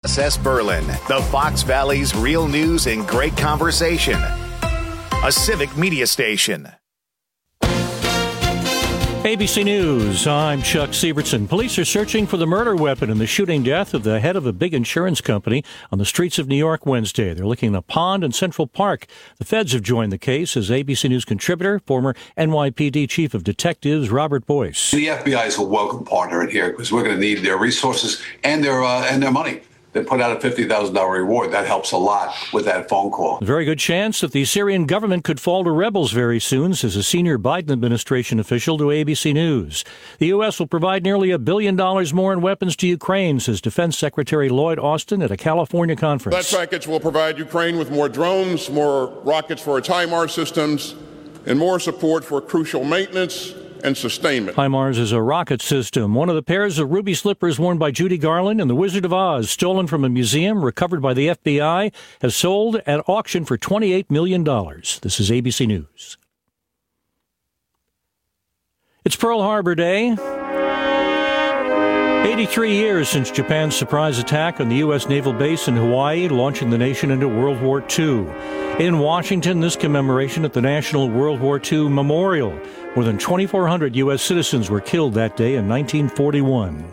SS Berlin, the Fox Valley's real news and great conversation. A civic media station. ABC News, I'm Chuck Sievertson. Police are searching for the murder weapon in the shooting death of the head of a big insurance company on the streets of New York Wednesday. They're looking in a pond in Central Park. The feds have joined the case, as ABC News contributor, former NYPD Chief of Detectives Robert Boyce. The FBI is a welcome partner in here because we're going to need their resources and their money. They put out a $50,000 reward. That helps a lot with that phone call. A very good chance that the Syrian government could fall to rebels very soon, says a senior Biden administration official to ABC News. The U.S. will provide nearly $1 billion more in weapons to Ukraine, says Defense Secretary Lloyd Austin at a California conference. That package will provide Ukraine with more drones, more rockets for its HIMARS systems, and more support for crucial maintenance and sustainment. HIMARS is a rocket system. One of the pairs of ruby slippers worn by Judy Garland in The Wizard of Oz, stolen from a museum, recovered by the FBI, has sold at auction for $28 million. This is ABC News. It's Pearl Harbor Day. 83 years since Japan's surprise attack on the U.S. naval base in Hawaii, launching the nation into World War II. In Washington, this commemoration at the National World War II Memorial. More than 2,400 U.S. citizens were killed that day in 1941.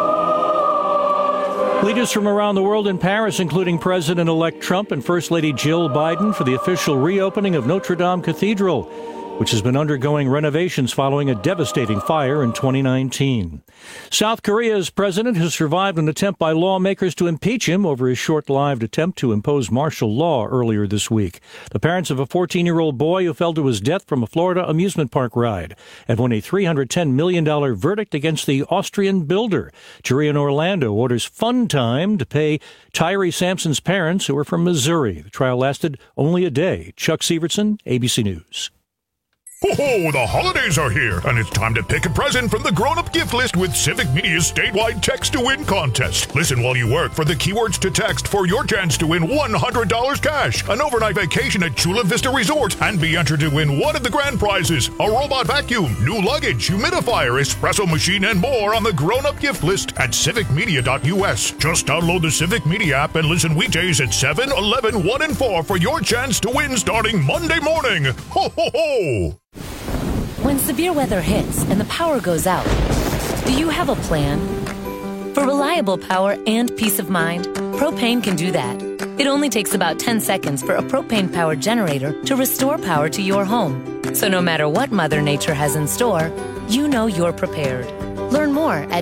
Leaders from around the world in Paris, including President-elect Trump and First Lady Jill Biden, for the official reopening of Notre Dame Cathedral, which has been undergoing renovations following a devastating fire in 2019. South Korea's president has survived an attempt by lawmakers to impeach him over his short-lived attempt to impose martial law earlier this week. The parents of a 14-year-old boy who fell to his death from a Florida amusement park ride have won a $310 million verdict against the Austrian builder. Jury in Orlando orders Fun Time to pay Tyree Sampson's parents, who are from Missouri. The trial lasted only a day. Chuck Sievertson, ABC News. Ho-ho, the holidays are here, and it's time to pick a present from the grown-up gift list with Civic Media's statewide text-to-win contest. Listen while you work for the keywords to text for your chance to win $100 cash, an overnight vacation at Chula Vista Resort, and be entered to win one of the grand prizes, a robot vacuum, new luggage, humidifier, espresso machine, and more on the grown-up gift list at civicmedia.us. Just download the Civic Media app and listen weekdays at 7, 11, 1, and 4 for your chance to win starting Monday morning. Ho-ho-ho! When severe weather hits and the power goes out, do you have a plan? For reliable power and peace of mind, Propane can do that. It only takes about 10 seconds for a propane-powered generator to restore power to your home. So no matter what Mother Nature has in store, you know you're prepared. Learn more at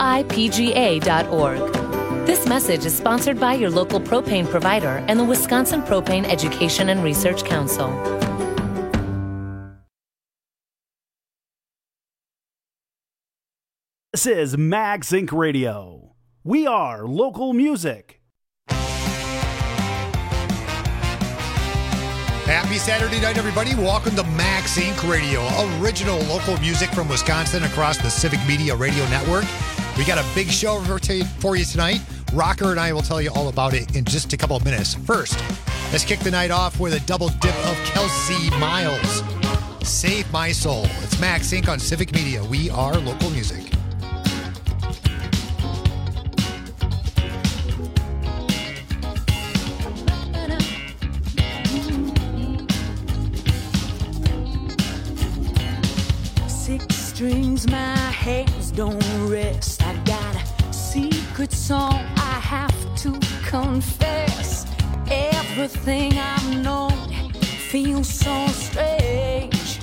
WIPGA.org. This message is sponsored by your local propane provider and the Wisconsin Propane Education and Research Council. This is Mag Sync Radio. We are local music. Happy Saturday night, everybody. Welcome to Mag Sync Radio, original local music from Wisconsin across the Civic Media Radio Network. We got a big show for you tonight. Rocker and I will tell you all about it in just a couple of minutes. First, let's kick the night off with a double dip of Kelsey Miles. Save My Soul. It's Mag Sync on Civic Media. We are local music. 6 strings, my hands don't rest. I got a secret song I have to confess. Everything I've known feels so strange.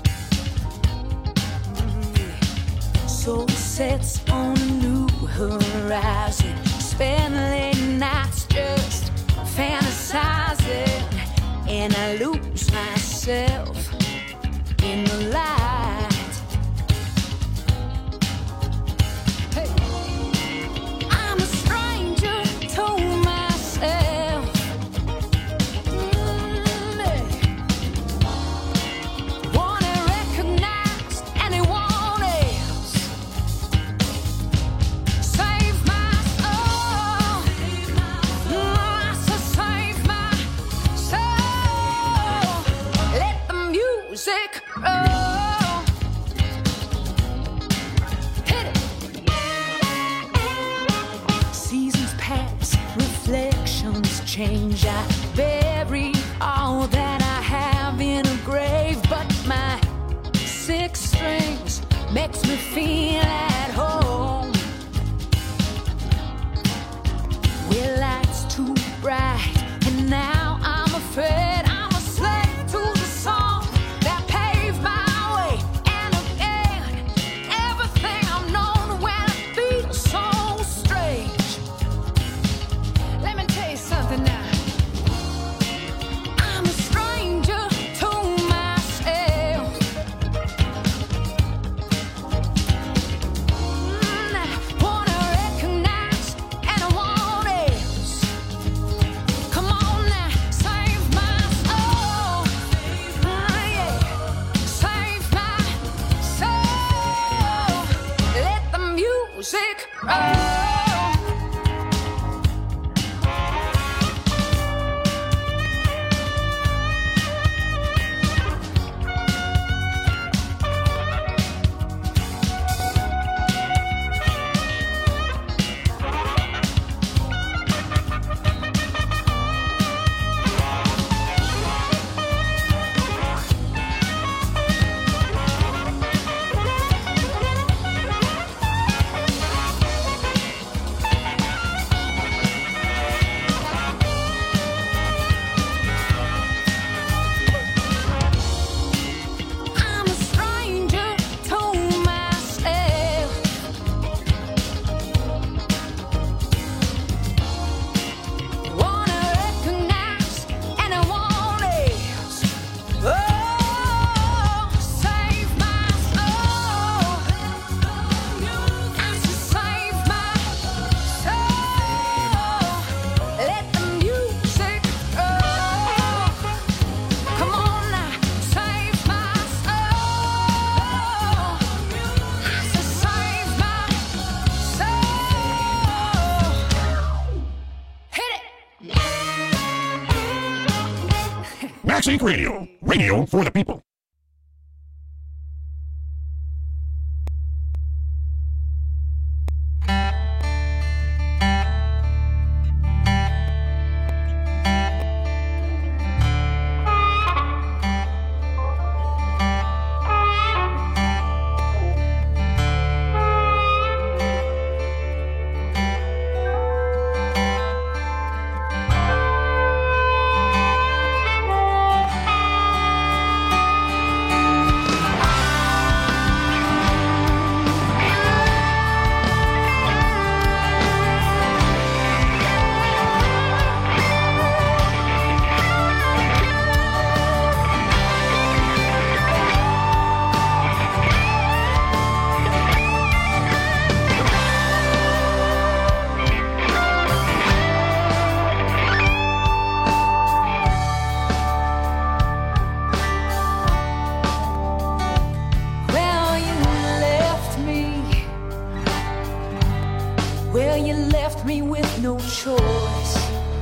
Soul sets on a new horizon. Spend late nights just fantasizing, and I lose myself in the light. Hey, I'm a stranger to myself. Want it recognized, anyone else. Save my soul. change. I bury all that I have in a grave, but my six strings makes me feel at home. Well, lights too bright, and now I'm afraid I'm a slave to the song that paved my way. And again, everything I've known when it feels so strange. Let me tell you something now. I'm a stranger to myself. I wanna recognize and I want else. Come on now, save my soul. Yeah. Save my soul. Let the music roll. I'm a stranger to myself. Wanna recognize and I want else. Oh, save my soul. I said save my soul. Let the music roll. Come on now, save my soul. I said save my soul. Hit it. Max Inc. Radio. Radio for the people. Well, you left me with no choice.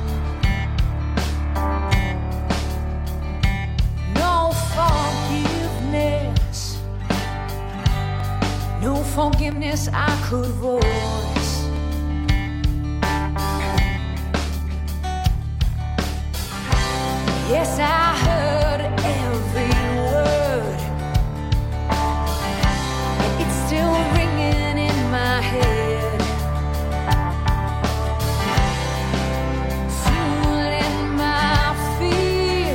No forgiveness. No forgiveness I could voice. Yes, I heard every word, and it's still ringing in my head. Fueling my fear.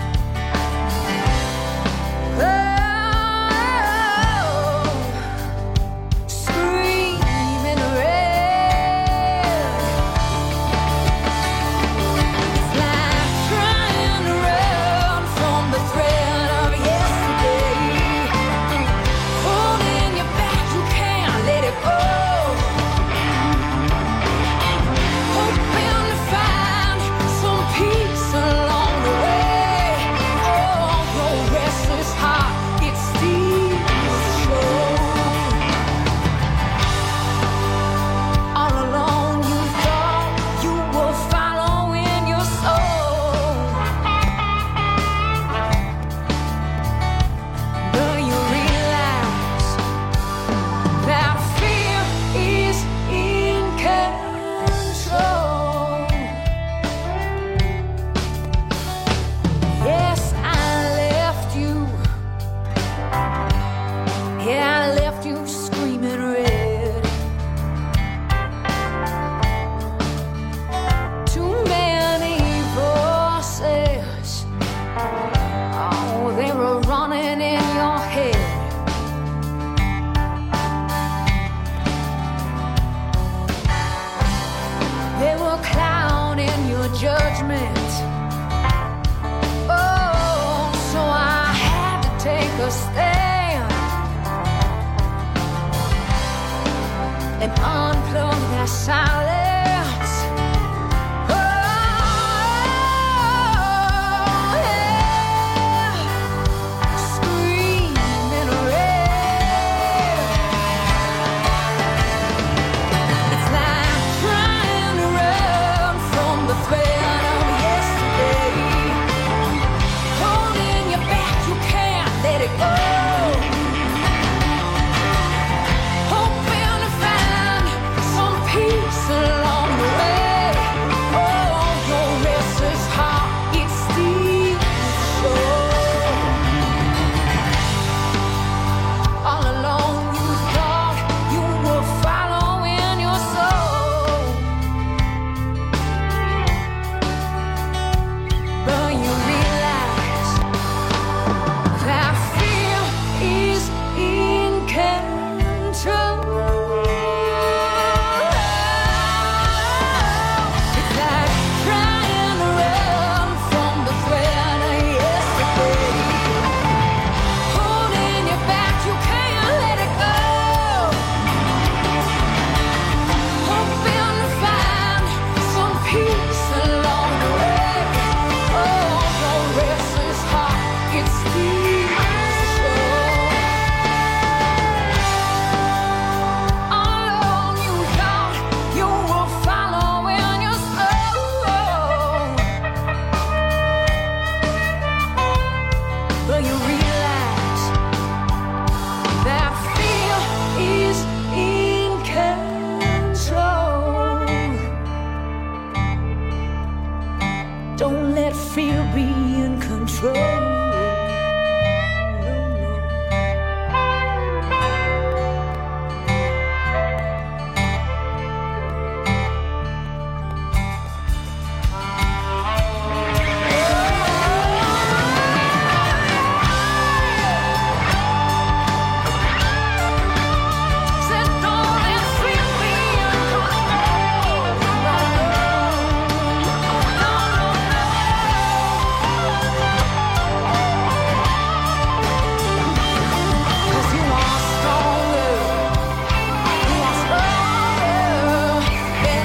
Oh, screaming red. It's like trying to run. a judgment. Oh, so I had to take a stand and unplug that silence. Oh, yeah. Screaming red. It's like trying to run from the threat of yesterday. Holding you back, you can't let it go. Hoping to find some peace along the way. Oh, your restless heart, it steals the show. All along you thought you were following your soul, but you realize that fear is in control. It's like trying to run from the threat of yesterday. Holding you back, you can't let it go. Hoping to find some peace along the way. Oh, your restless heart, it steals the show. All along you thought you were following your soul, but you realize that fear is in control. Don't let fear be in control. Said don't let fear be in control. Cause you are stronger. You are stronger than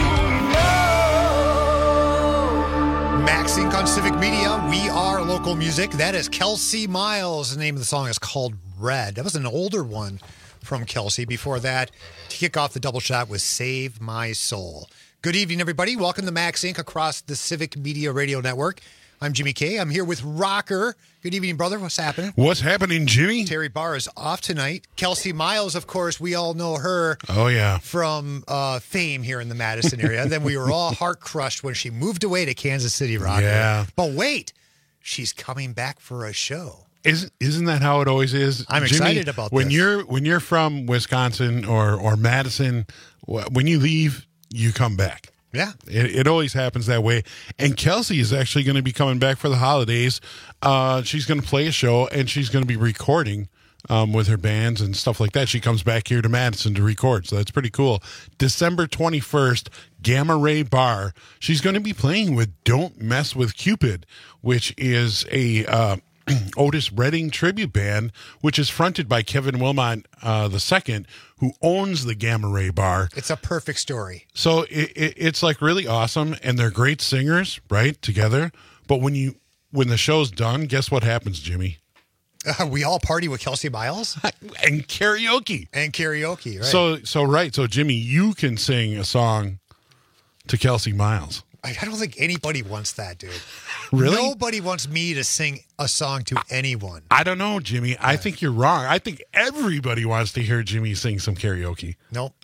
you know. Max Inc. on Civic Media. We are local music. That is Kelsey Miles. The name of the song is called Red. That was an older one from Kelsey. Before that, to kick off the double shot was Save My Soul. Good evening, everybody. Welcome to Max Inc. across the Civic Media Radio Network. I'm Jimmy K. I'm here with Rocker. Good evening, brother. What's happening? What's happening, Jimmy? Terry Barr is off tonight. Kelsey Miles, of course, we all know her Oh, yeah. from fame here in the Madison area. Then we were all heart crushed when she moved away to Kansas City, Rocker. Yeah. But wait, she's coming back for a show. Isn't that how it always is? I'm Jimmy, excited about when this. you're from Wisconsin or Madison, when you leave, you come back. Yeah. It always happens that way. And Kelsey is actually going to be coming back for the holidays. She's going to play a show, and she's going to be recording with her bands and stuff like that. She comes back here to Madison to record, so that's pretty cool. December 21st, Gamma Ray Bar. She's going to be playing with Don't Mess with Cupid, which is a Otis Redding tribute band, which is fronted by Kevin Wilmot II, who owns the Gamma Ray Bar. It's a perfect story. So it's like really awesome, and they're great singers, right, together. But when the show's done, guess what happens, Jimmy? We all party with Kelsey Miles and karaoke. Right. So Jimmy, you can sing a song to Kelsey Miles. I don't think anybody wants that, dude. Really? Nobody wants me to sing a song to anyone. I don't know, Jimmy. Yeah. I think you're wrong. I think everybody wants to hear Jimmy sing some karaoke. Nope.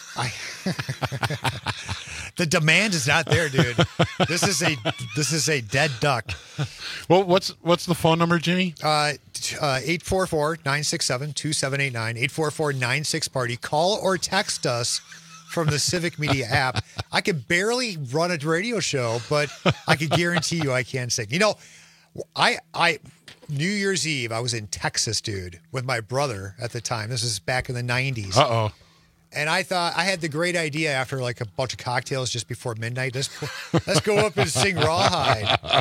The demand is not there, dude. This is a dead duck. Well, what's the phone number, Jimmy? 844-967-2789. 844-96-PARTY. Call or text us from the Civic Media app. I could barely run a radio show, but I could guarantee you I can sing. You know, I New Year's Eve, I was in Texas, dude, with my brother at the time. This is back in the 90s. Uh-oh. And I thought I had the great idea after like a bunch of cocktails just before midnight. Let's go up and sing Rawhide.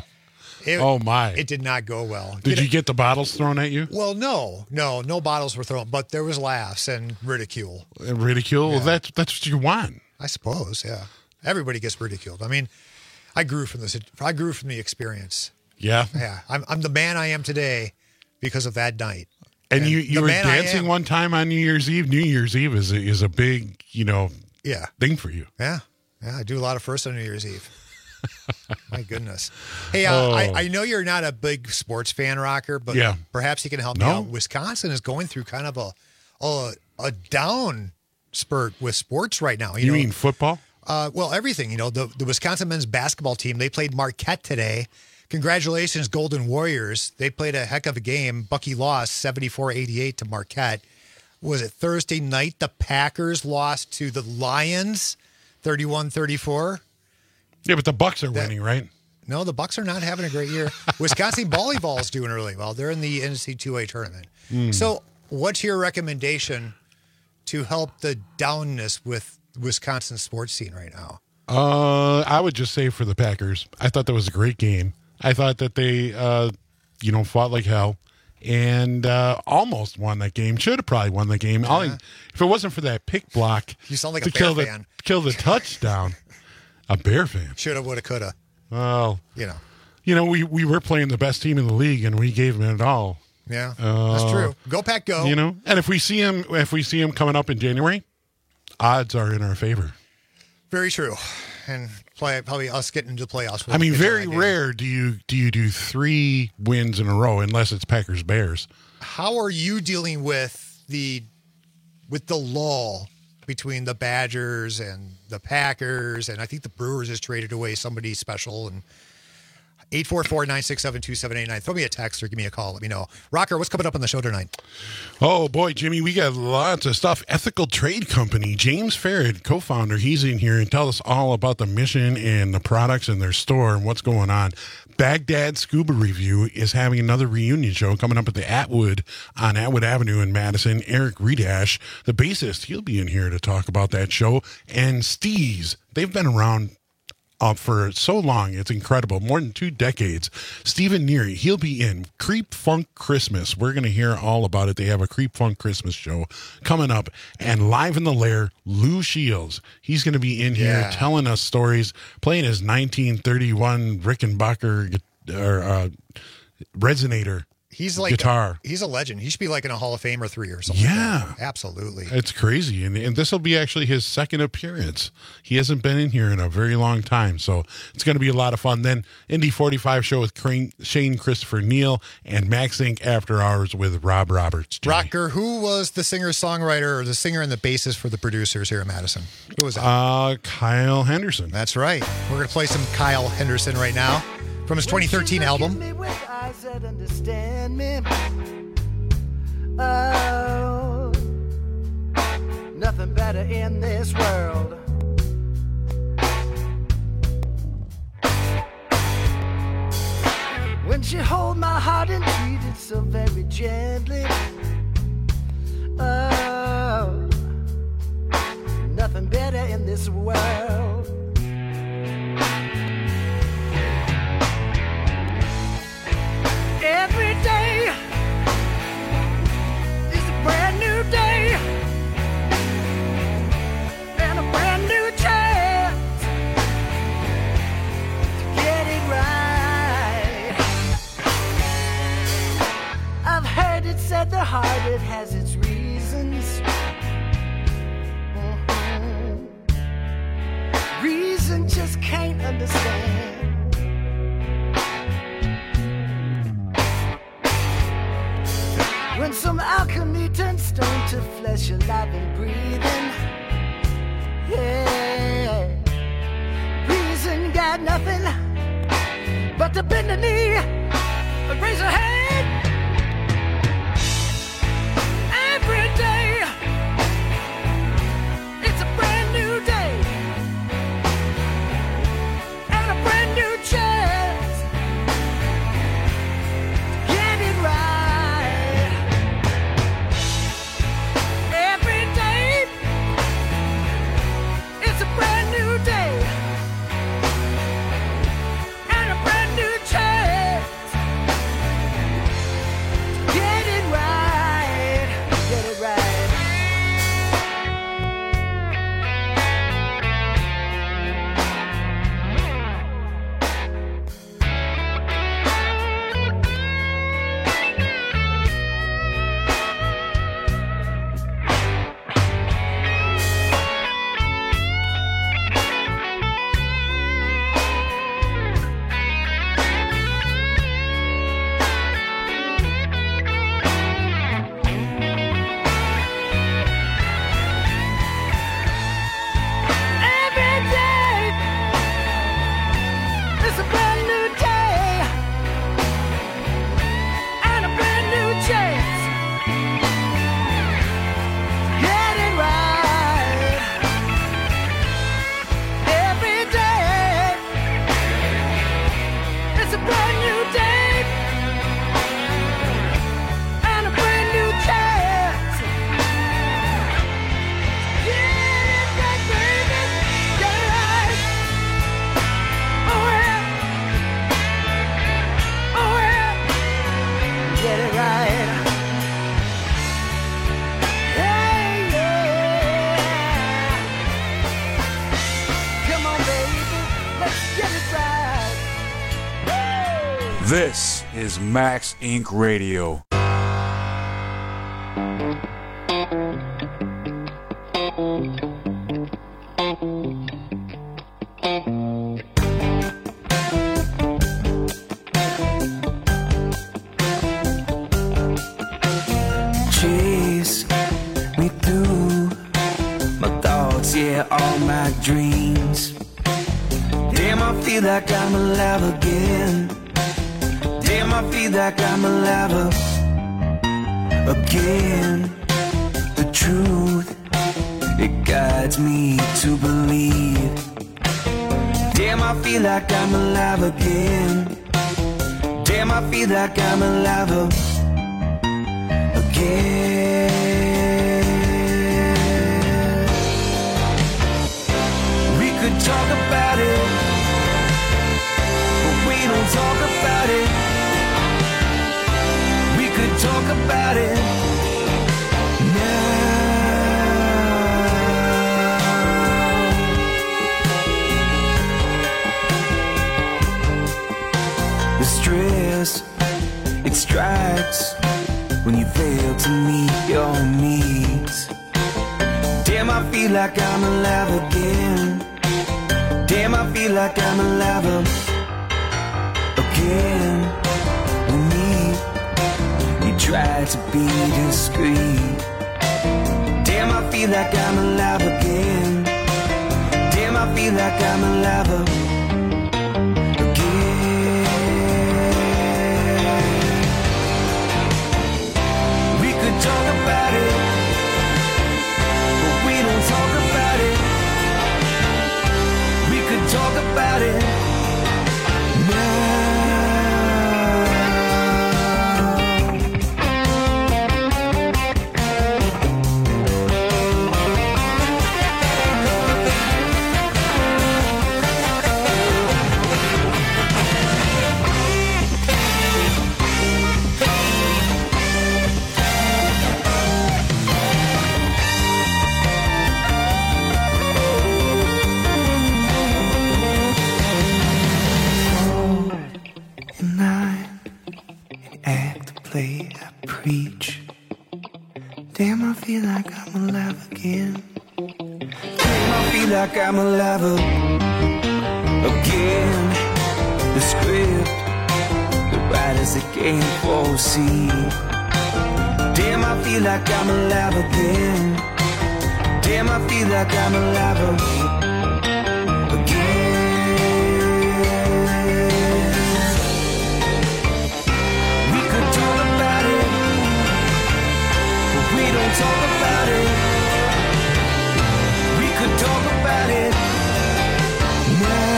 It did not go well. Did you get the bottles thrown at you? Well, no bottles were thrown, but there was laughs and ridicule. Ridicule? Yeah. Well, that's what you want. I suppose, yeah. Everybody gets ridiculed. I mean, I grew from the experience. Yeah. Yeah. I'm the man I am today because of that night. And you were dancing one time on New Year's Eve. New Year's Eve is a big, thing for you. Yeah. Yeah, I do a lot of firsts on New Year's Eve. My goodness. Hey, I know you're not a big sports fan, Rocker, but perhaps you can help me out. Wisconsin is going through kind of a down spurt with sports right now. You mean football? Well, everything. The Wisconsin men's basketball team, they played Marquette today. Congratulations, Golden Warriors. They played a heck of a game. Bucky lost 74-88 to Marquette. Was it Thursday night? The Packers lost to the Lions 31-34. Yeah, but the Bucks are winning, right? No, the Bucks are not having a great year. Wisconsin volleyball is doing really well. They're in the NCAA tournament. So what's your recommendation to help the downness with Wisconsin sports scene right now? I would just say for the Packers, I thought that was a great game. I thought that they, fought like hell and almost won that game. Should have probably won the game. Yeah. If it wasn't for that pick block, you sound like a Bear fan. Kill the touchdown. A Bear fan. Shoulda, woulda, coulda. Well, we were playing the best team in the league, and we gave them it all. Yeah, that's true. Go Pack, go. And if we see him coming up in January, odds are in our favor. Very true. And probably us getting into the playoffs. I mean, very rare do you do 3 wins in a row unless it's Packers Bears. How are you dealing with the lull between the Badgers and the Packers? And I think the Brewers has traded away somebody special. And 844-967-2789. Throw me a text or give me a call. Let me know. Rocker, what's coming up on the show tonight? Oh, boy, Jimmy, we got lots of stuff. Ethical Trade Company, James Farrad, co-founder, he's in here and tell us all about the mission and the products in their store and what's going on. Baghdad Scuba Review is having another reunion show coming up at the Atwood on Atwood Avenue in Madison. Eric Redash, the bassist, he'll be in here to talk about that show. And Steez, they've been around for so long. It's incredible. More than 2 decades. Stephen Neary, he'll be in Creep Funk Christmas. We're going to hear all about it. They have a Creep Funk Christmas show coming up. And live in the lair, Lou Shields. He's going to be in here telling us stories, playing his 1931 Rickenbacker resonator. He's like guitar. He's a legend. He should be like in a Hall of Fame or 3 or something. Yeah. Like that. Absolutely. It's crazy. And this will be actually his second appearance. He hasn't been in here in a very long time. So it's going to be a lot of fun. Then Indy 45 show with Shane Christopher Neal and Max Inc. After Hours with Rob Roberts. Jimmy. Rocker, who was the singer-songwriter or the singer and the bassist for the producers here in Madison? Who was that? Kyle Henderson. That's right. We're going to play some Kyle Henderson right now from his 2013 album. Oh, nothing better in this world. When she hold my heart and treat it so very gently. Oh, nothing better in this world. Every day is a brand new day and a brand new chance to get it right. I've heard it said the heart, it has its reasons. Reason just can't understand. When some alchemy turns stone to flesh, alive and breathing. Yeah, reason got nothing but to bend the knee and raise a hand. Every day, it's a brand new day and a brand new chance to get it right. This is Max Inc. Radio. Chase me through my thoughts, yeah, all my dreams. Damn, I feel like I'm alive again. Damn, I feel like I'm alive again. The truth, it guides me to believe. Damn, I feel like I'm alive again. Damn, I feel like I'm alive again. We could talk about it, but we don't talk about it. We could talk about it now. The stress, it strikes when you fail to meet your needs. Damn, I feel like I'm alive again. Damn, I feel like I'm alive again. With me, you try to be discreet. Damn, I feel like I'm alive again. Damn, I feel like I'm alive again. We could talk about it, but we don't talk about it. We could talk about it now. Damn, I feel like I'm alive again. Damn, I feel like I'm alive again. The script, the writers that can't foresee. Damn, I feel like I'm alive again. Damn, I feel like I'm alive again. We could talk about it, but we don't talk about it. We could talk about it now.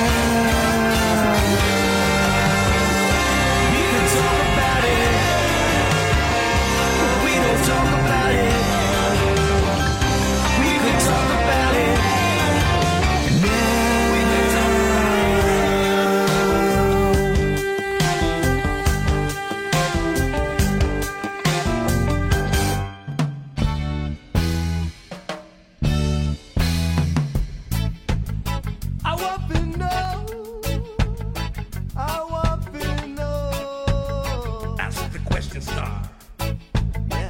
We could talk about it, but we don't talk about it. We could talk about it now. I want to know. I want to know. Ask the question, star. Yeah.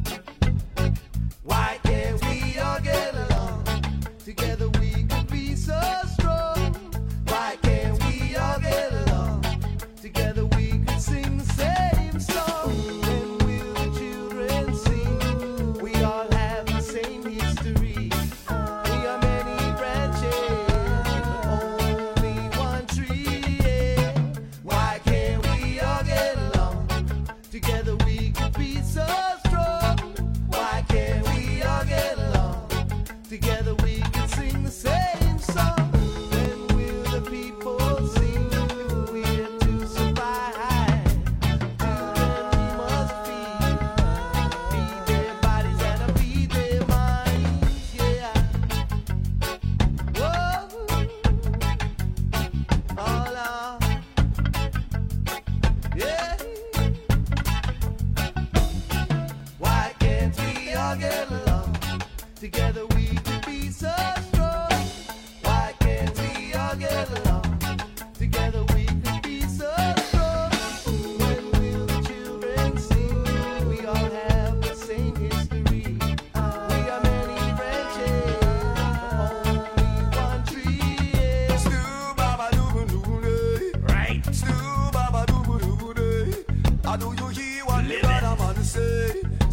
Why can't we all get along? Together we could be so strong. Why can't we all get along? Together we could sing the same song. When will the children sing? We all have the same history. We are many branches, only one tree. Yeah. Why can't we all get along? Together we could be so strong. Why can't we all get along? Together we could sing the same song. When will the people sing? If we're to survive, children we must feed their bodies and feed their minds. Yeah. Whoa. All out. Yeah. Why can't we all get along? Together we could be so strong. Why can't we all get along? Together we could be so strong.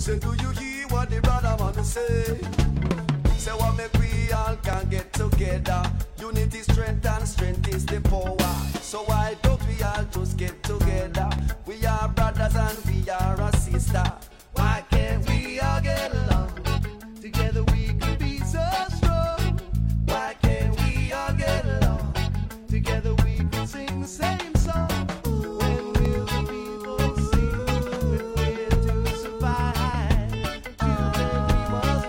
Say, do you hear what the brother man say? Say what make we all can get together. Unity, strength, and strength is the power. So why don't we all just get together? We are brothers and we are a sister. Why can't we all get along? Together we could be so strong. Why can't we all get along? Together we could sing the same song. When will the people see that we're to survive? Children we must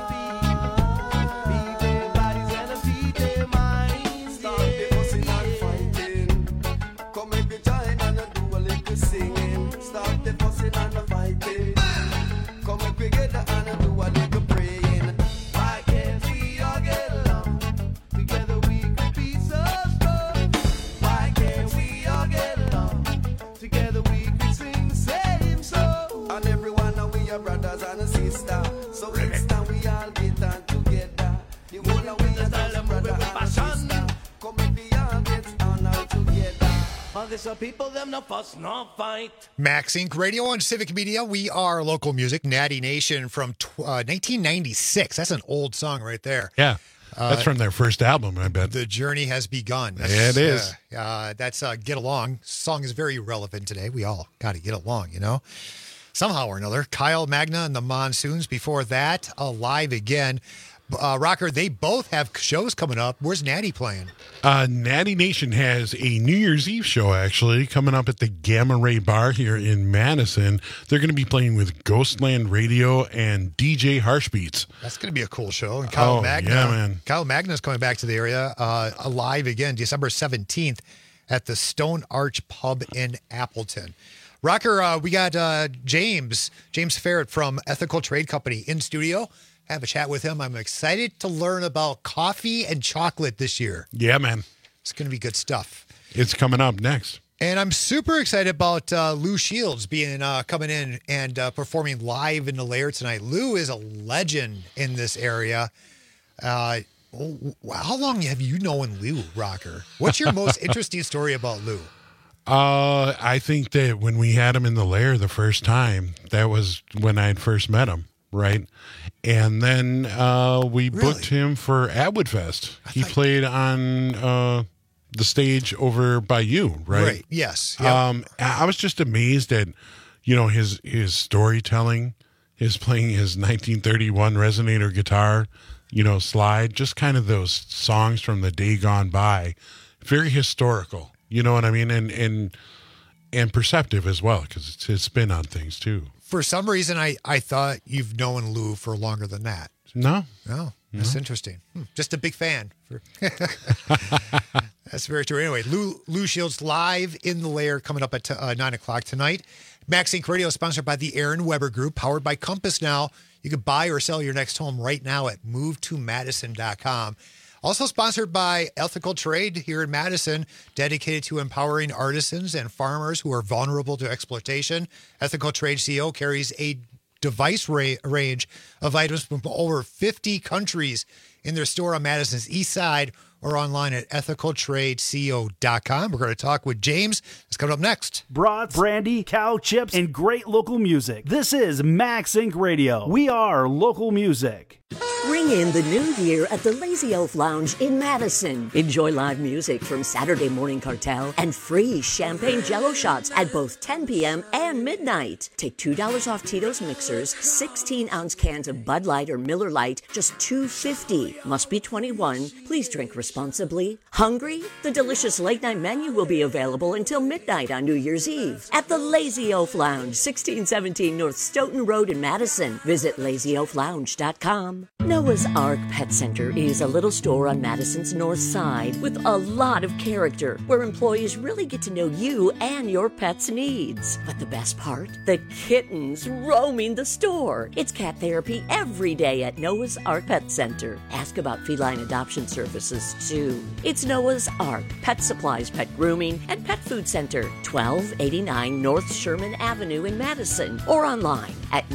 feed their bodies and feed their minds. Stop the fussing and fighting. Come make me join and do a little singing. Stop the fussing and the fighting. Come make we get and do a little praying. Why can't we all get along? Together we could be so strong. Why can't we all get along? Together we could sing the same song. And everyone and we are brothers and sisters. So it's time we all get on together. The whole of we are just brother and sister. Come make we all get on all together. All these people them no fuss, no fight. Max Inc. Radio on Civic Media. We are local music. Natty Nation from 1996. That's an old song right there. Yeah. That's from their first album, I bet. The journey has begun. Yeah, it is. That's Get Along. Song is very relevant today. We all got to get along, you know, somehow or another. Kyle Magna and the Monsoons. Before that, Alive Again. Rocker, they both have shows coming up. Where's Natty playing? Natty Nation has a New Year's Eve show, actually, coming up at the Gamma Ray Bar here in Madison. They're going to be playing with Ghostland Radio and DJ Harshbeats. That's going to be a cool show. And Kyle Magna. Yeah, man. Kyle Magna's coming back to the area. Alive Again, December 17th at the Stone Arch Pub in Appleton. Rocker, we got James Ferret from Ethical Trade Company in studio. Have a chat with him. I'm excited to learn about coffee and chocolate this year. Yeah, man. It's going to be good stuff. It's coming up next. And I'm super excited about Lou Shields being coming in and performing live in the Lair tonight. Lou is a legend in this area. How long have you known Lou, Rocker? What's your most interesting story about Lou? I think that when we had him in the Lair the first time, that was when I had first met him. Right. And then we booked him for Atwood Fest. He played on the stage over by you, right? Right. Yes. Yep. I was just amazed at, his storytelling, his playing his 1931 resonator guitar, slide, just kind of those songs from the day gone by. Very historical, you know what I mean? And perceptive as well, because it's his spin on things too. For some reason, I thought you've known Lou for longer than that. No. That's interesting. Just a big fan. That's very true. Anyway, Lou Shields live in the Lair coming up at 9 o'clock tonight. Max Inc. Radio is sponsored by the Aaron Weber Group, powered by Compass Now. You can buy or sell your next home right now at movetomadison.com. Also sponsored by Ethical Trade here in Madison, dedicated to empowering artisans and farmers who are vulnerable to exploitation. Ethical Trade CO carries a device range of items from over 50 countries in their store on Madison's east side or online at ethicaltradeco.com. We're going to talk with James. It's coming up next. Brats, brandy, cow chips, and great local music. This is Max Inc. Radio. We are local music. Ring in the new year at the Lazy Elf Lounge in Madison. Enjoy live music from Saturday Morning Cartel and free champagne jello shots at both 10 p.m. and midnight. Take $2 off Tito's mixers, 16-ounce cans of Bud Light or Miller Lite, just $2.50. Must be 21. Please drink responsibly. Hungry? The delicious late-night menu will be available until midnight on New Year's Eve at the Lazy Elf Lounge, 1617 North Stoughton Road in Madison. Visit LazyElfLounge.com. Noah's Ark Pet Center is a little store on Madison's north side with a lot of character, where employees really get to know you and your pet's needs. But the best part? The kittens roaming the store. It's cat therapy every day at Noah's Ark Pet Center. Ask about feline adoption services, too. It's Noah's Ark Pet Supplies, Pet Grooming, and Pet Food Center, 1289 North Sherman Avenue in Madison, or online at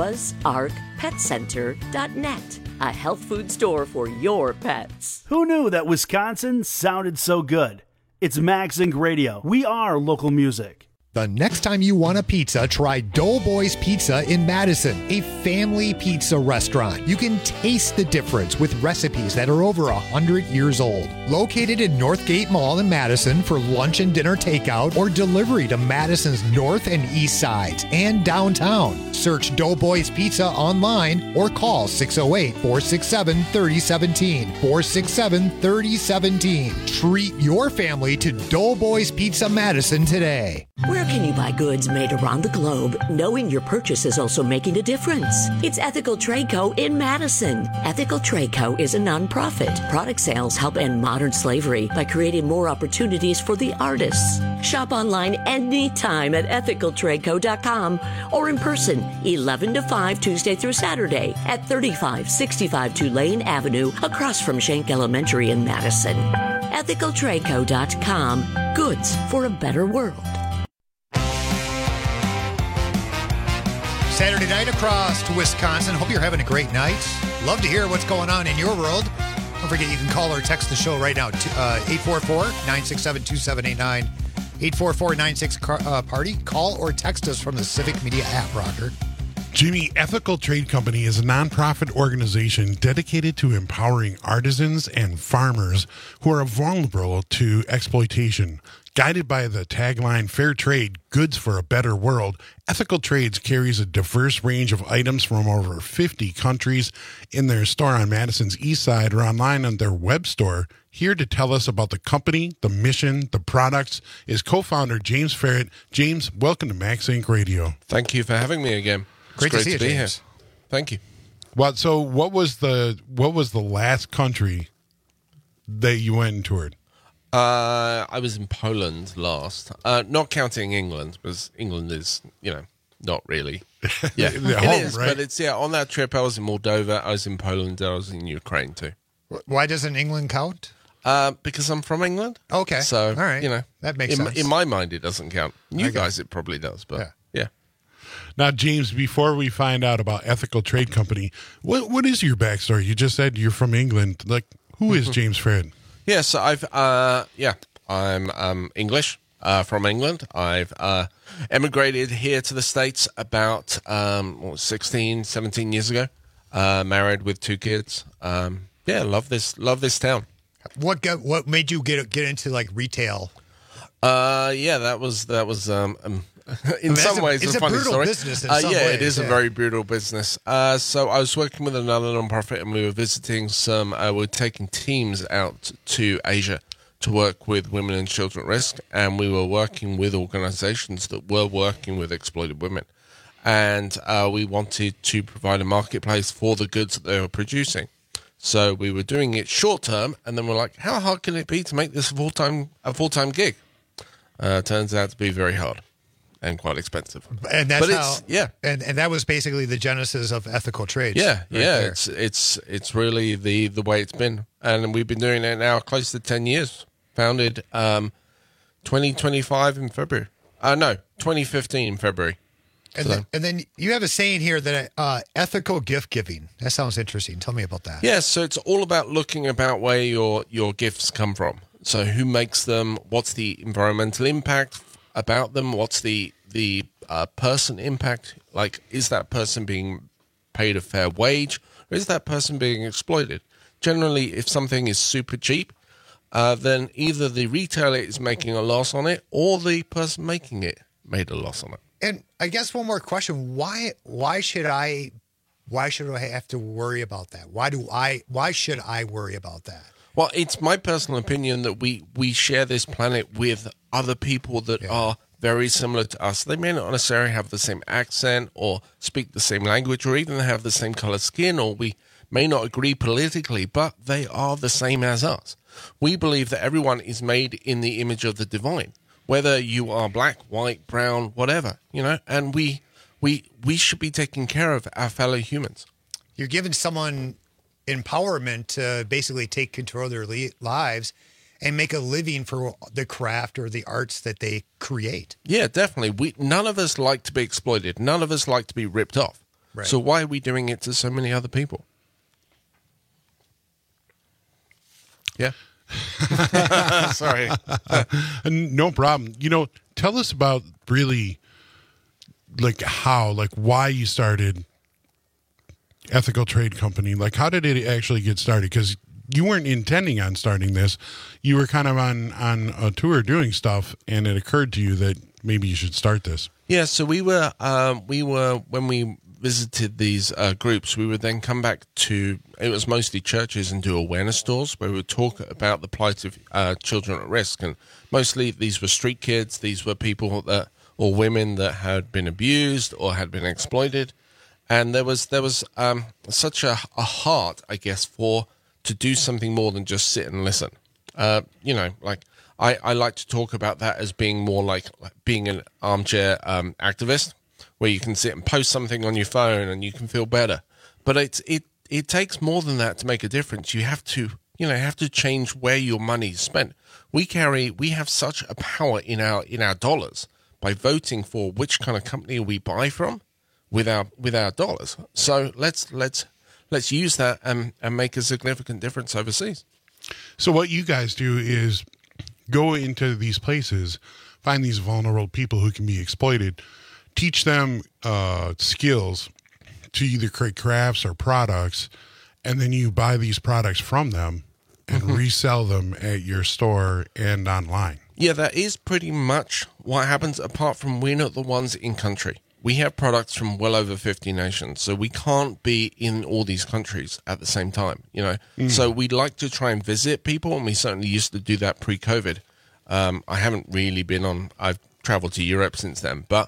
noahsarkpetcenter.net. A health food store for your pets. Who knew that Wisconsin sounded so good? It's Max Inc. Radio. We are local music. The next time you want a pizza, try Doughboys Pizza in Madison, a family pizza restaurant. You can taste the difference with recipes that are over 100 years old. Located in Northgate Mall in Madison for lunch and dinner takeout or delivery to Madison's north and east sides and downtown. Search Doughboys Pizza online or call 608-467-3017. 467-3017. Treat your family to Doughboys Pizza Madison today. Where can you buy goods made around the globe, knowing your purchase is also making a difference? It's Ethical Trade Co. in Madison. Ethical Trade Co. is a nonprofit. Product sales help end modern slavery by creating more opportunities for the artists. Shop online anytime at ethicaltradeco.com or in person 11 to 5 Tuesday through Saturday at 3565 Tulane Avenue across from Schenck Elementary in Madison. ethicaltradeco.com. Goods for a better world. Saturday night across to Wisconsin. Hope you're having a great night. Love to hear what's going on in your world. Don't forget you can call or text the show right now. 844-967-2789. 844-96-PARTY. Call or text us from the Civic Media app, Rocker. Jimmy, Ethical Trade Company is a nonprofit organization dedicated to empowering artisans and farmers who are vulnerable to exploitation. Guided by the tagline, Fair Trade, Goods for a Better World, Ethical Trades carries a diverse range of items from over 50 countries in their store on Madison's east side or online on their web store. Here to tell us about the company, the mission, the products is co-founder James Ferret. James, welcome to Max Inc. Radio. Thank you for having me again. Great to see you, be James. here. Thank you. Well, so what was the last country that you went and toured? I was in Poland last, not counting England, because England is, not really. Yeah, it is, right? But it's, on that trip I was in Moldova, I was in Poland, I was in Ukraine too. Why doesn't England count? Because I'm from England. Okay. So, all right. That makes sense. In my mind, it doesn't count. You guys, it probably does, but yeah. Now, James, before we find out about Ethical Trade Company, what is your backstory? You just said you're from England. Like, who is James Ferret? Yeah, so I'm English, from England. I've emigrated here to the States about 16, 17 years ago. Married with 2 kids. Love this town. What made you get into like retail? That was in some ways it's a funny brutal story. Business in some ways, it is a very brutal business. So I was working with another nonprofit, and we were visiting we're taking teams out to Asia to work with women and children at risk, and we were working with organizations that were working with exploited women, and we wanted to provide a marketplace for the goods that they were producing. So we were doing it short term, and then we're like, how hard can it be to make this a full-time gig? Turns out to be very hard. And quite expensive, and that's and that was basically the genesis of Ethical Trades. There. It's really the way it's been, and we've been doing it now close to 10 years. Founded 2025 in February. 2015 in February. And then you have a saying here that ethical gift giving. That sounds interesting. Tell me about that. Yeah, so it's all about looking about where your gifts come from. So who makes them? What's the environmental impact about them? What's the person impact? Like, is that person being paid a fair wage, or is that person being exploited? Generally, if something is super cheap, then either the retailer is making a loss on it, or the person making it made a loss on it. And I guess one more question: Why should I have to worry about that? Why should I worry about that? Well, it's my personal opinion that we share this planet with other people that are very similar to us. They may not necessarily have the same accent or speak the same language or even have the same color skin, or we may not agree politically, but they are the same as us. We believe that everyone is made in the image of the divine, whether you are black, white, brown, whatever, and we should be taking care of our fellow humans. You're giving someone empowerment to basically take control of their lives and make a living for the craft or the arts that they create. Yeah, definitely. None of us like to be exploited. None of us like to be ripped off. Right. So why are we doing it to so many other people? Yeah. Sorry. No problem. tell us about really why you started Ethical Trade Company. Like, how did it actually get started? Because you weren't intending on starting this. You were kind of on a tour doing stuff, and it occurred to you that maybe you should start this. Yeah, so we were when we visited these groups, we would then come back to, it was mostly churches, and do awareness tours where we would talk about the plight of children at risk. And mostly these were street kids. These were people or women that had been abused or had been exploited. And there was such a heart, I guess, to do something more than just sit and listen. I like to talk about that as being more like being an armchair activist, where you can sit and post something on your phone and you can feel better. But it takes more than that to make a difference. You have to change where your money is spent. We have such a power in our dollars by voting for which kind of company we buy from with our dollars. So let's use that and make a significant difference overseas. So what you guys do is go into these places, find these vulnerable people who can be exploited, teach them skills to either create crafts or products, and then you buy these products from them and resell them at your store and online. Yeah, that is pretty much what happens, apart from we're not the ones in country. We have products from well over 50 nations, so we can't be in all these countries at the same time, So we'd like to try and visit people, and we certainly used to do that pre-COVID. I haven't really I've traveled to Europe since then, but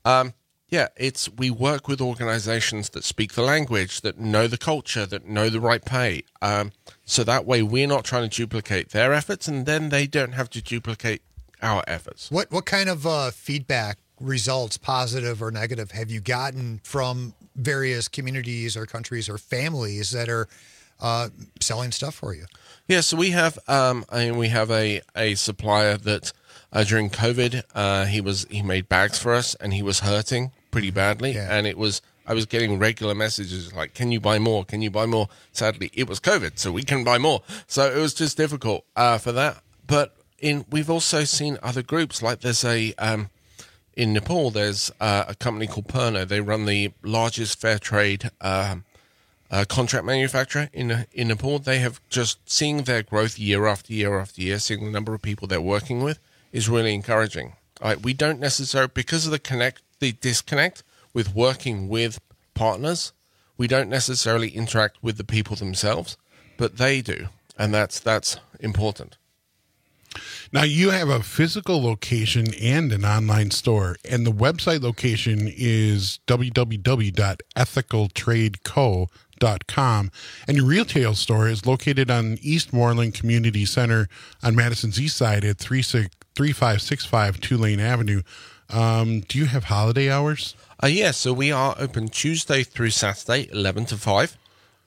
we work with organizations that speak the language, that know the culture, that know the right pay. So that way we're not trying to duplicate their efforts, and then they don't have to duplicate our efforts. What kind of feedback, results, positive or negative, have you gotten from various communities or countries or families that are selling stuff for you? Yeah, so we have a supplier that during COVID he made bags for us, and he was hurting pretty badly, and I was getting regular messages like, "Can you buy more? Can you buy more?" Sadly, it was COVID, so we can buy more. So it was just difficult for that. But we've also seen other groups, like there's in Nepal, there's a company called Purno. They run the largest fair trade contract manufacturer in Nepal. They have just seeing their growth year after year after year, seeing the number of people they're working with is really encouraging. We don't necessarily, because of the disconnect with working with partners, we don't necessarily interact with the people themselves, but they do, and that's important. Now, you have a physical location and an online store, and the website location is www.ethicaltradeco.com, and your retail store is located on Eastmoreland Community Center on Madison's east side at 3565 Tulane Avenue. Do you have holiday hours? Yeah, so we are open Tuesday through Saturday, 11 to 5.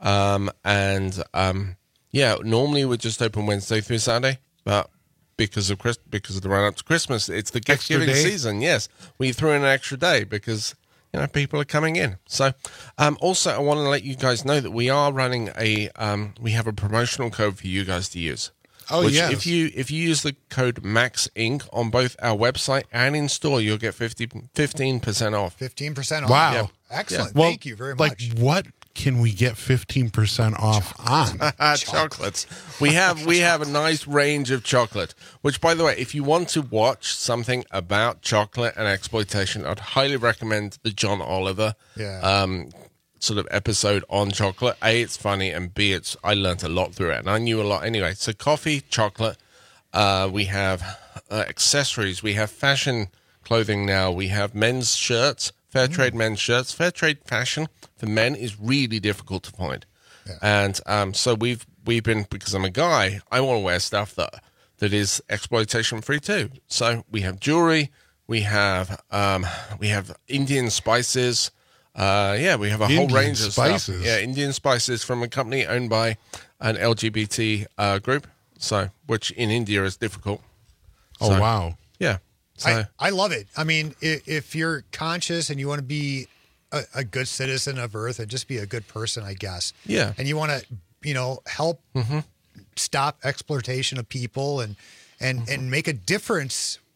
Normally we're just open Wednesday through Saturday, but because of the run up to Christmas, it's the gift giving season. Yes, we threw in an extra day because people are coming in. So, also I want to let you guys know that we are running we have a promotional code for you guys to use. Oh, yes. If you use the code MAXINC on both our website and in store, you'll get 15% off. 15% off. Wow. Yeah. Excellent. Yeah. Well, thank you very much. Like, what can we get 15% off on? Chocolates. We have a nice range of chocolate, which, by the way, if you want to watch something about chocolate and exploitation, I'd highly recommend the John Oliver sort of episode on chocolate. A, it's funny, and B, I learned a lot through it, and I knew a lot anyway. So coffee, chocolate, we have accessories, we have fashion clothing now, we have men's shirts, fair trade men's shirts. Fair trade fashion for men is really difficult to find. Yeah. And so we've been, because I'm a guy, I want to wear stuff that is exploitation free too. So we have jewelry, we have Indian spices. We have a whole range of spices. Stuff. Yeah, Indian spices from a company owned by an LGBT group, which in India is difficult. Oh, wow. Yeah. So. I love it. I mean, if you're conscious and you want to be a good citizen of Earth and just be a good person, I guess. Yeah. And you want to, help stop exploitation of people and make a difference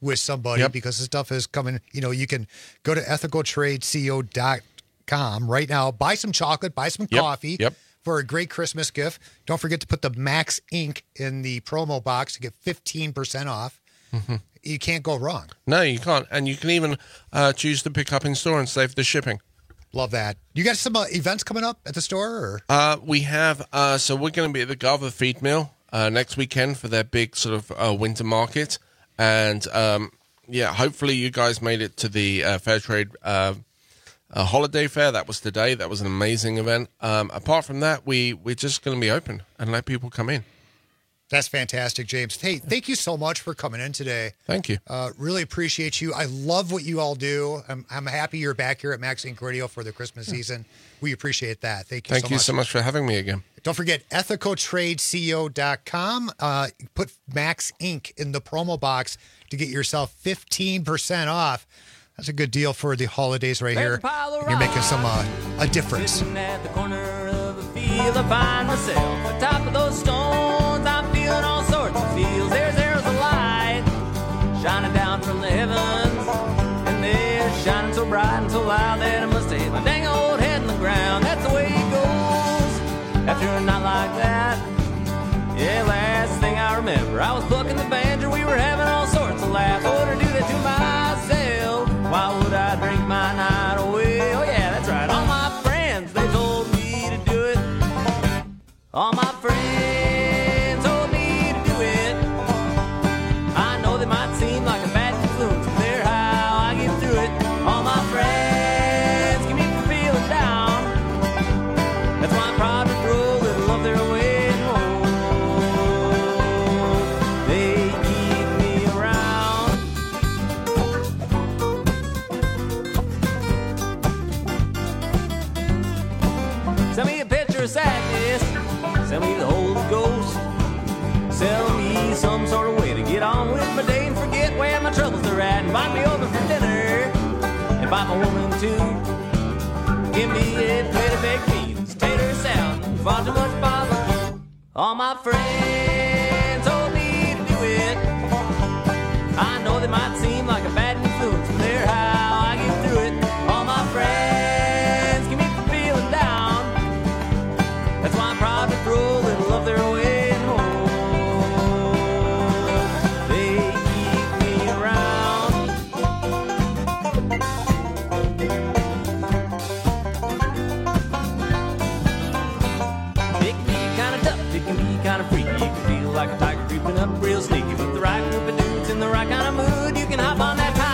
with somebody because the stuff is coming. You can go to ethicaltradeco.com right now, buy some chocolate, buy some coffee for a great Christmas gift. Don't forget to put the Max Inc. in the promo box to get 15% off. Mm-hmm. You can't go wrong. No, you can't. And you can even choose to pick up in store and save the shipping. Love that. You got some events coming up at the store? Or? We have. So we're going to be at the Garver Feed Mill next weekend for their big sort of winter market. And, hopefully you guys made it to the Fair Trade holiday fair. That was today. That was an amazing event. Apart from that, we're just going to be open and let people come in. That's fantastic, James. Hey, thank you so much for coming in today. Thank you. Really appreciate you. I love what you all do. I'm happy you're back here at Max Inc. Radio for the Christmas season. We appreciate that. Thank you so much. Thank you so much for having me again. Don't forget ethicaltradeco.com. Put Max Inc. in the promo box to get yourself 15% off. That's a good deal for the holidays right here. And you're making some a difference. Sitting at the corner of a field, I find myself on top of those stones. I'm feeling all sorts of feels. There's arrows of light shining down from the heavens, and they're shining so bright and so loud that I must have hit my dang old head in the ground. That's the way it goes after a night like that. Yeah, last thing I remember, I was plucking the banjo. We were having all sorts of laughs. I wouldn't do that to myself. Why would I drink my night away? Oh yeah, that's right. All my friends, they told me to do it. All my friends told me to do it. I know they might seem like a bad influence, but they're how I get through it. All my friends keep me from feeling down. That's why I'm proud to throw a little of their way home. They keep me around. Send me a picture of sadness. Send me the Holy Ghost. Sell me some sort of way to get on with my day and forget where my troubles are at. Invite me over for dinner. Invite my woman too. Give me a plate of baked beans, tater salad, and far too much barbecue. All my friends told me to do it. I know they might seem like a bad influence, but they're how I get through it. All my friends keep me from feeling down. That's why I'm proud to throw a little of their way home. They keep me around. It can be kind of tough, it can be kind of freaky. You can feel like a tiger creeping up real sneaky. With the right group of dudes in the right kind of mood, you can hop on that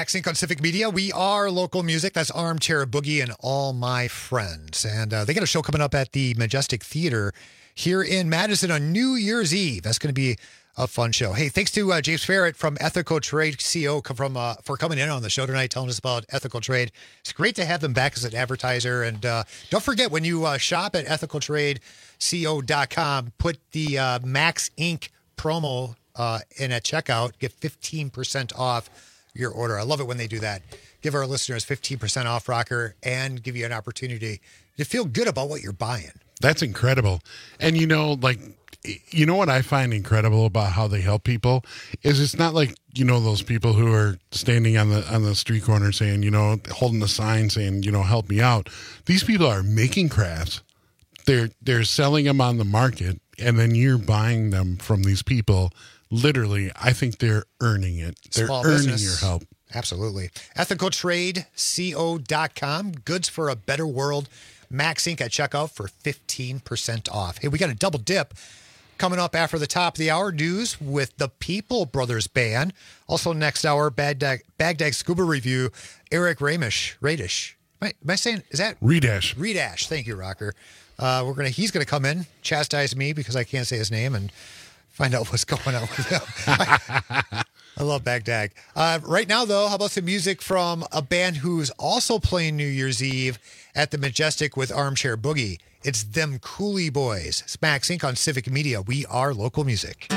Max Inc. on Civic Media. We are local music. That's Armchair Boogie and All My Friends. And they got a show coming up at the Majestic Theater here in Madison on New Year's Eve. That's going to be a fun show. Hey, thanks to James Ferret from Ethical Trade CO for coming in on the show tonight, telling us about Ethical Trade. It's great to have them back as an advertiser. And don't forget, when you shop at ethicaltradeco.com, put the Max Inc. promo in at checkout, get 15% off your order. I love it when they do that. Give our listeners 15% off, Rocker, and give you an opportunity to feel good about what you're buying. That's incredible. And you know what I find incredible about how they help people is it's not like, those people who are standing on the street corner saying, holding the sign saying, help me out. These people are making crafts. They're selling them on the market, and then you're buying them from these people. Literally, I think they're earning it. They're Small earning business. your help. Absolutely. Ethicaltradeco.com. Goods for a better world. Max Inc. at checkout for 15% off. Hey, we got a double dip coming up after the top of the hour. News with the People Brothers Band. Also next hour, Baghdad Scuba Review. Eric Radish. Am I saying, is that? Redash. Thank you, Rocker. He's gonna come in, chastise me because I can't say his name, and find out what's going on with him. I love Baghdad. Right now, though, how about some music from a band who's also playing New Year's Eve at the Majestic with Armchair Boogie? It's them Cooley Boys. It's Max Inc. on Civic Media. We are local music.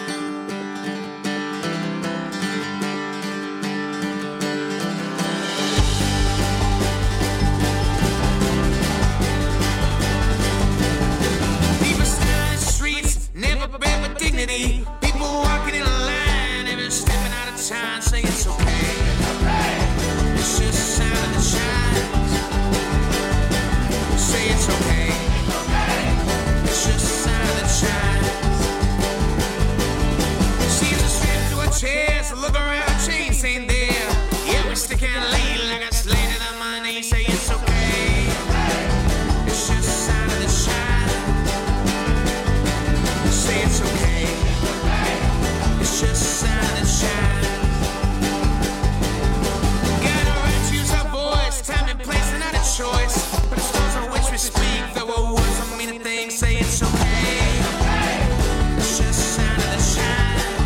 People walking in line, every stepping out of time, saying it's okay. It's just the sound of the chimes. Say it's okay. It's just the sound of the chimes. She's a strip to her chest, look around, chains ain't there. Yeah, we stick and lean like I slanted on my knee. Say it's okay. It's just the sound of the chimes. Say it's okay. It's just the sound of the chimes. Got a right to use our voice, time and place and not a choice. But the stones on which we speak, though our words don't mean a thing. Say it's okay. It's just the sound of the chimes.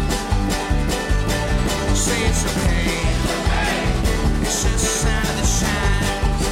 Say it's okay. It's just the sound of the chimes.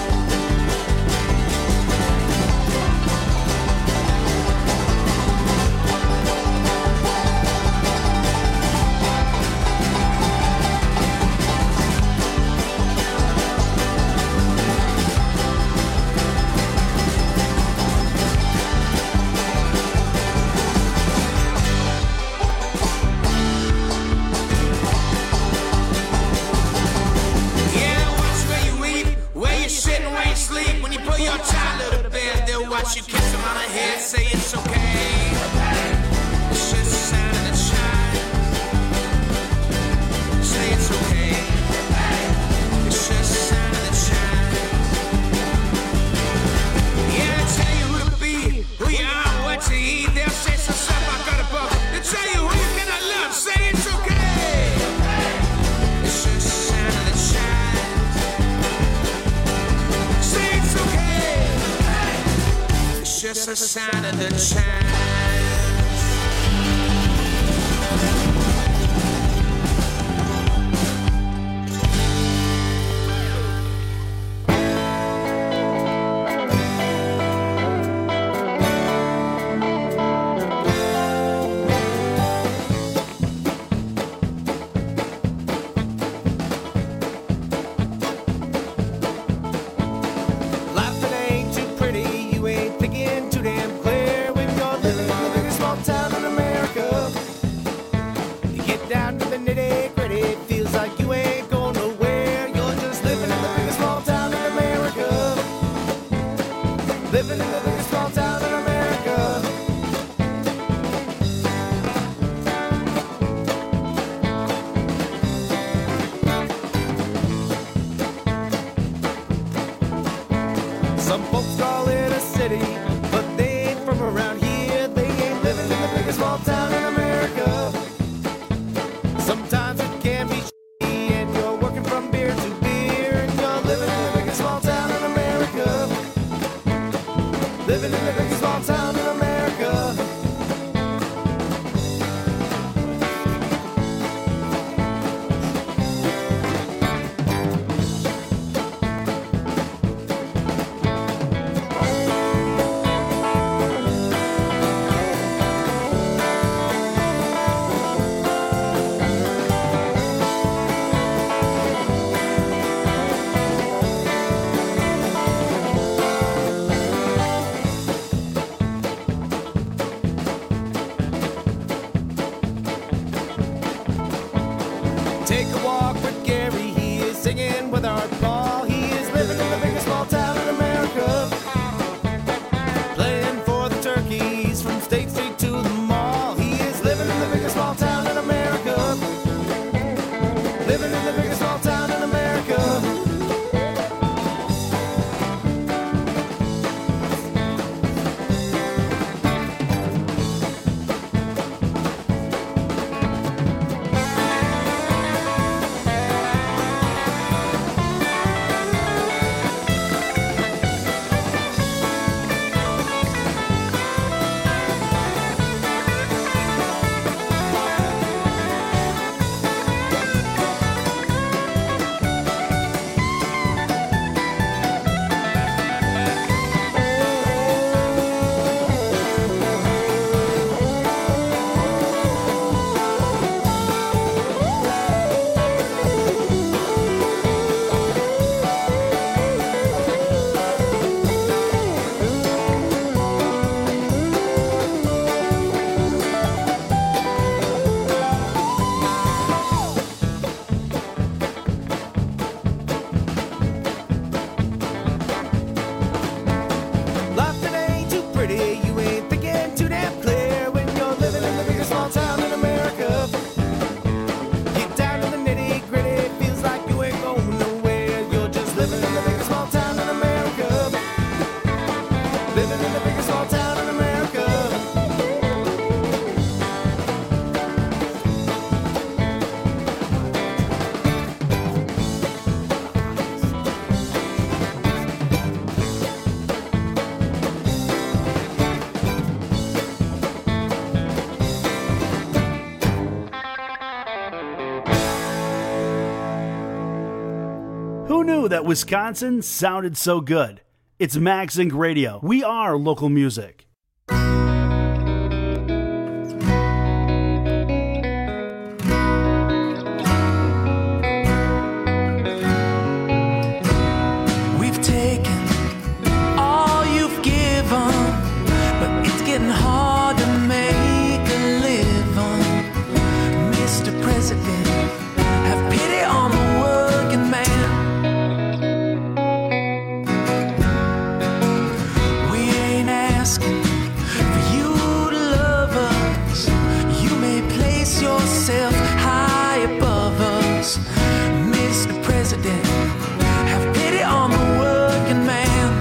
Your child to bed, they'll watch you kiss them on the head. Say it's okay. It's just the sound of the chimes. Say it's okay. It's just the sound of the chimes. Yeah, they'll tell you who to be, who you are, what to eat. They'll say some stuff I got a book. They'll tell you who you cannot love. Say it's okay. It's just the sound of the chimes. Say it's okay. It's just the sound of the chimes. Life that ain't too pretty, you ain't thinking too damn clear when you're living Take a walk with Gary, he is singing with our ball. He is living in the biggest small town in America. Playing for the turkeys from State Street to the mall. He is living in the biggest small town in America. Living in the biggest small town in America. Life that ain't too pretty, you ain't thinking too damn clear when you're living in the biggest small town in America. Get down to the nitty gritty, feels like you ain't going nowhere. You're just living in the biggest small town in America. Living in the biggest small town in America. Who knew that Wisconsin sounded so good? It's Max Inc. Radio. We are local music. We've taken all you've given, but it's getting hard to make a living. Mr. President, have pity on the working man. We ain't asking for you to love us. You may place yourself high above us. Mr. President, have pity on the working man.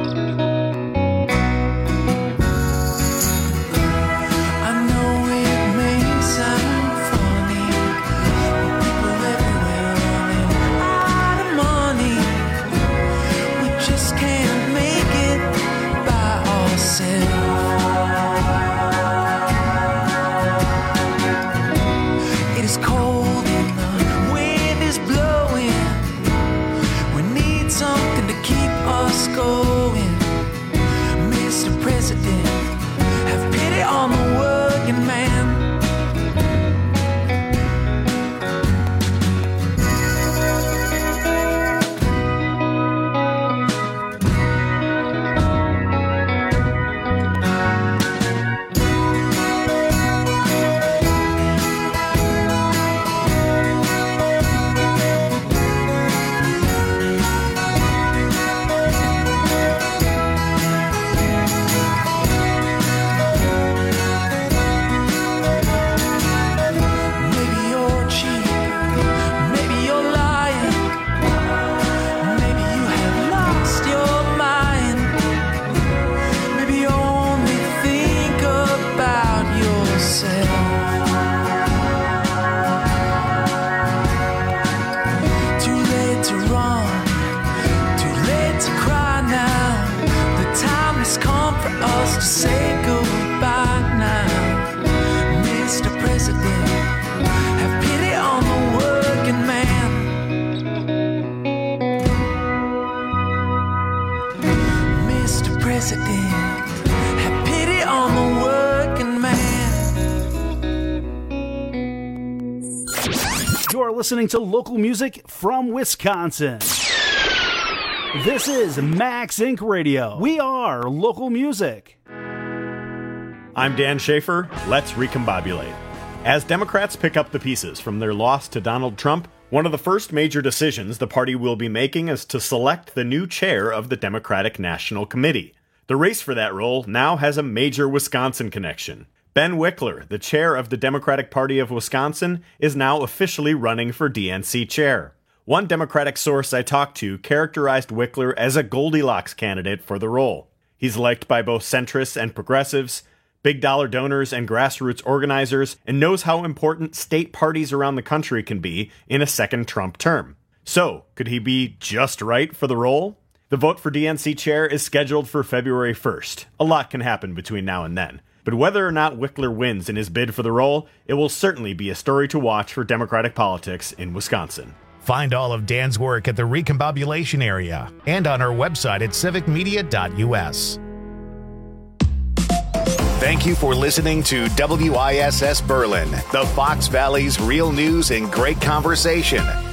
I know it may sound funny, but people everywhere running out of money. We just can't make it by ourselves. It is cold and the wind is blowing. We need something to keep us going. Mr. President, have pity on the working man. Maybe you're cheap, maybe you're lying, maybe you have lost your mind, maybe you only think about yourself. Too late to run, too late to cry now. The time has come for us to say goodbye now. Mr. President, have pity on the working man. Mr. President, have pity on the working man. You're listening to local music from Wisconsin. This is Max Inc. Radio. We are local music. I'm Dan Schaefer. Let's recombobulate. As Democrats pick up the pieces from their loss to Donald Trump, one of the first major decisions the party will be making is to select the new chair of the Democratic National Committee. The race for that role now has a major Wisconsin connection. Ben Wickler, the chair of the Democratic Party of Wisconsin, is now officially running for DNC chair. One Democratic source I talked to characterized Wickler as a Goldilocks candidate for the role. He's liked by both centrists and progressives, big dollar donors and grassroots organizers, and knows how important state parties around the country can be in a second Trump term. So, could he be just right for the role? The vote for DNC chair is scheduled for February 1st. A lot can happen between now and then. But whether or not Wickler wins in his bid for the role, it will certainly be a story to watch for Democratic politics in Wisconsin. Find all of Dan's work at the Recombobulation Area and on our website at civicmedia.us. Thank you for listening to WISS Berlin, the Fox Valley's real news and great conversation.